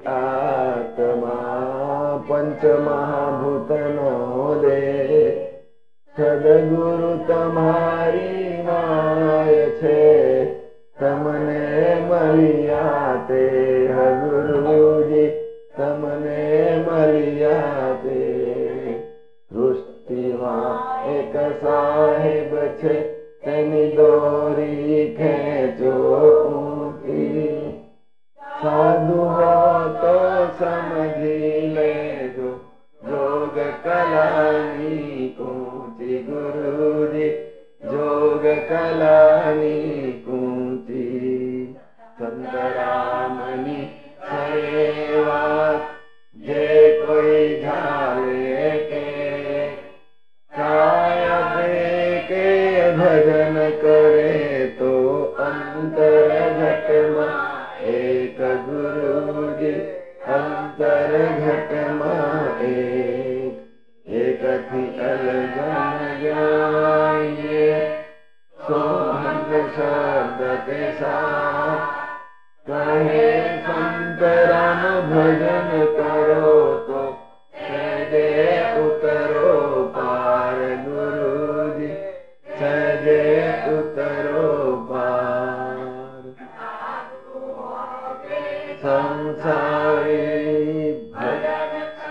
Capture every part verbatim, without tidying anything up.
आत्मा पंच महाभूतनो दे सदगुरु तमारी माय छे तमने मलिया ते गुरुजी तमने मलिया ते सृष्टिमा एक साहेब छे तेनी दोरी खेचो ऊंची साधु हो तो समझी लेजो जोग कलानी कूंची गुरुजी जोग कलानी कूंची संतरामनी सेवा जे कोई झाले के काया दे के भजन करे तो अंतर घटमा एक गुरुजी अंतर घटमा एक एक थी अलगन जाइए सोहन शब्द के साथ कहे संत राम भजन करो तो सहजे उतरो पार गुरुजी सहजे उतरो पार संसारी भजन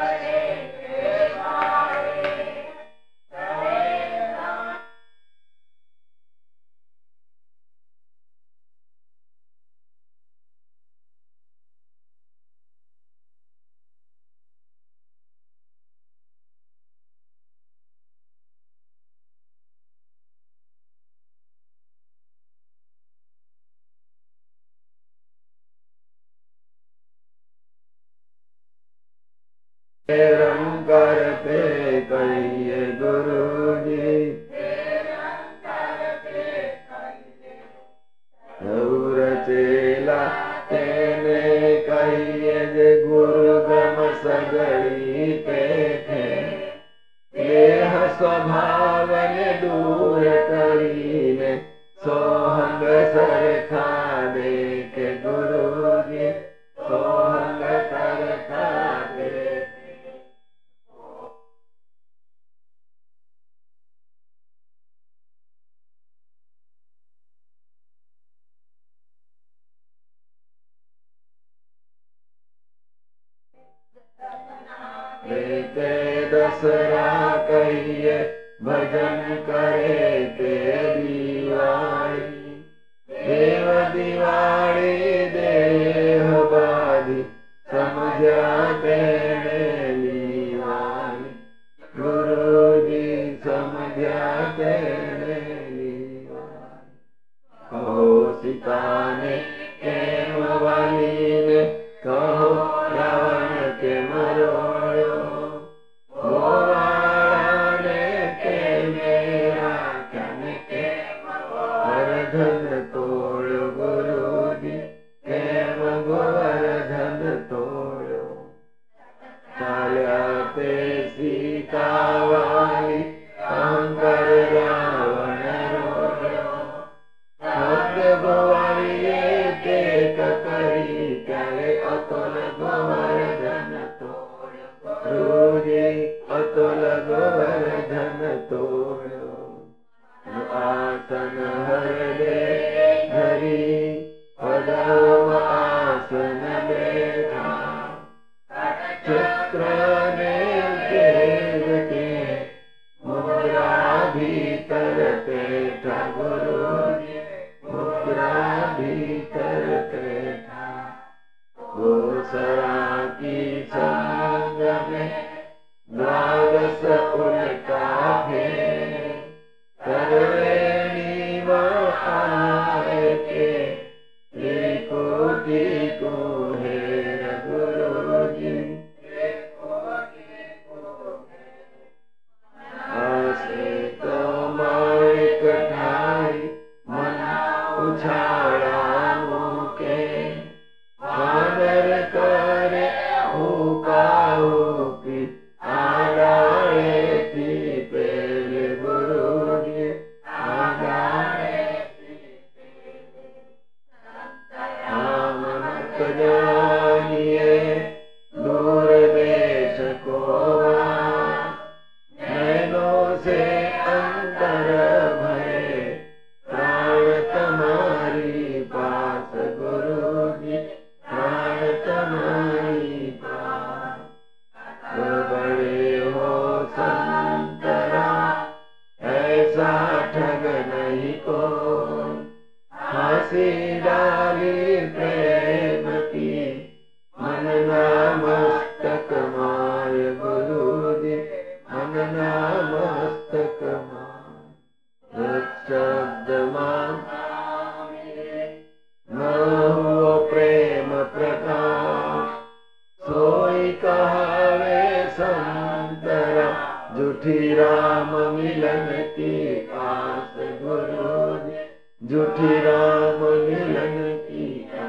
निरंकार पे कहिए गुरुजी चेला तेने कहिए जे गुरु गम सगड़ी पे थे देह स्वभाव ने दूर करीने सोहंग सरखा दे के गुरुजी सोहंग सरखा दे लेते दसरा कहिए भजन करे ते दिवाली देव दिवाली देह बाधी समझा तेने लीवाली गुरुजी समझा तेने लीवाली कहो सीता ने केम वाली ने कहो रावण के मरोड़ो गोवाड़े के मेरा कन के वर्धन तोड़ गुरुजी केम गोवर्धन तोड़ो चाल्याते सीता वाली अहंकार रावण रोड़ो भक्त गोवाड़िए ते ककरी करे अतुल गोवर्धन तोड़ो गुरुजी अतुल गोवर्धन तोड़ो आसन हर दे धरी पदम आसन बैठा चित्र ने तेज के मुद्रा भीतर बैठा गुरुजी मुद्रा भीतर बैठा गोसरा की संग में द्वादश उल्टा फेर करवेणी आए के त्रिकोटि को हेर गुरुजी आसे तो मालिक ठाई मन उछाड़ा मुके आदर करे हुका मनना मस्तक माय गुरुजी मनना मस्तक माय शब्द मान न हुआ प्रेम प्रकाश सोई कहावे संतरा झूठी राम मिलन की आस गुरुजी झूठी राम मिलन की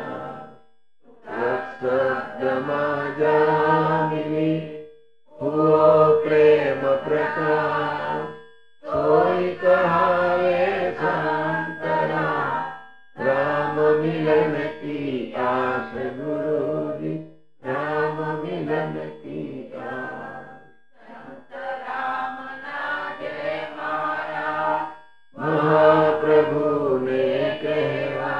आस शब्द माजा मिली हुआ प्रेम प्रकाश सोई कहावे संतरा राम मिलन की आस गुरुजी राम मिलन की आस महाप्रभु ने कहवा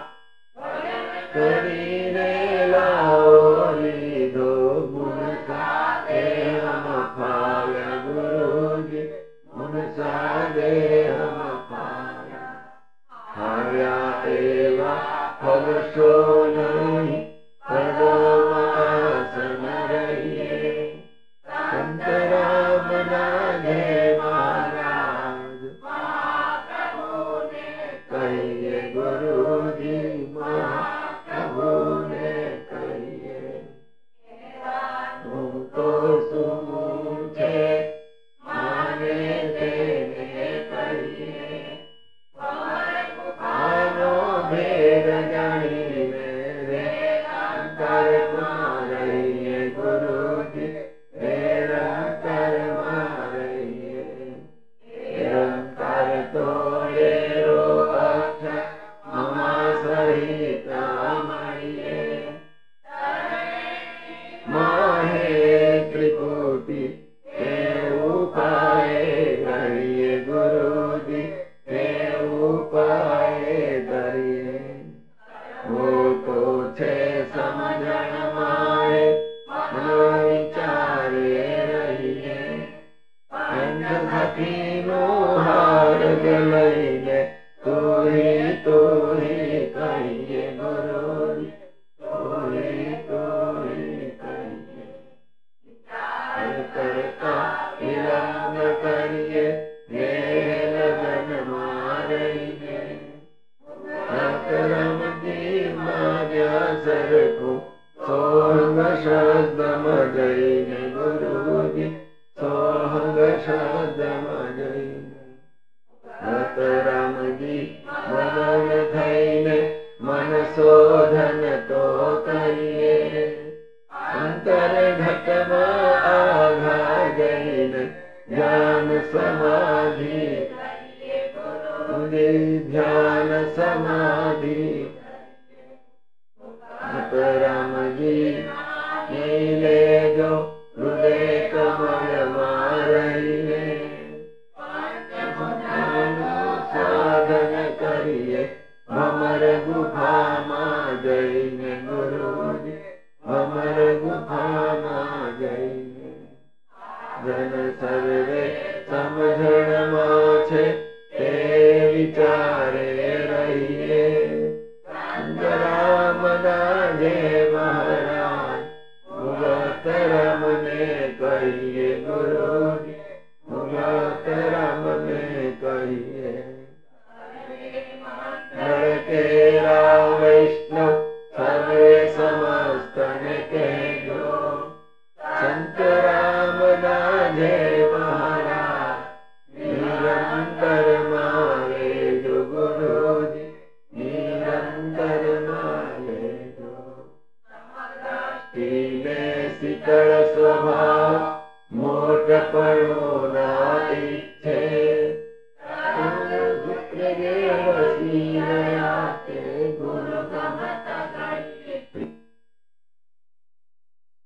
करीने लाओ लीधो मुनसा दे हम फाल गुरुजी मुनसा दे हम फाल हाया एवा फल सो नहीं पदम आसन रहिए संत राम नागे महाराज कहिए गुरुजी महाप्रभु ने कहिए तुम तो सुमुझे माने देने कहिए मानो भेद जानी मेरे अंतर मारिए गुरुजी मेरा अंतर मारिए निरंतर तोड़े रो अच्छा ममा सहित मारिए माहे त्रिपुटी ते उपाय करिए गुरुजी ते उपाय करिए वो तो छे समझण माए मन विचारे रहिए अंध सखी नो हार गलैने तू ही तू ही कहिए गुरुजी तू ही तू ही कहिए करता विलंब करिए ये लगन मारिए करम जी माया सर को सोहंग शब्द मजैने गुरुजी सोहंग शब्द मजैने राम जी मदन थईने मन शोधन तो करिए अंतर घट में आघा गईने ज्ञान समाधि तुझे ध्यान समाधि राम जी नीले जो हृदय कमल मारिए साधन करिए भमर गुफा मा जईने गुरुजी भमर गुफा मा जईने जन सर्वे समझण मा छे ते विचारे रहिए राम नाजे महाराज भगत राम ने कहिए गुरुजी भगत राम ने कहिए नर केरा वैष्णव सर्वे समस्त ने कहो संत राम नाजे महाराज निरंतर मारे जो गुरुजी निरंतर मारे जो शीले शीतल स्वभाव मोट पड़ो ना इच्छे शुक्र गे वसीरा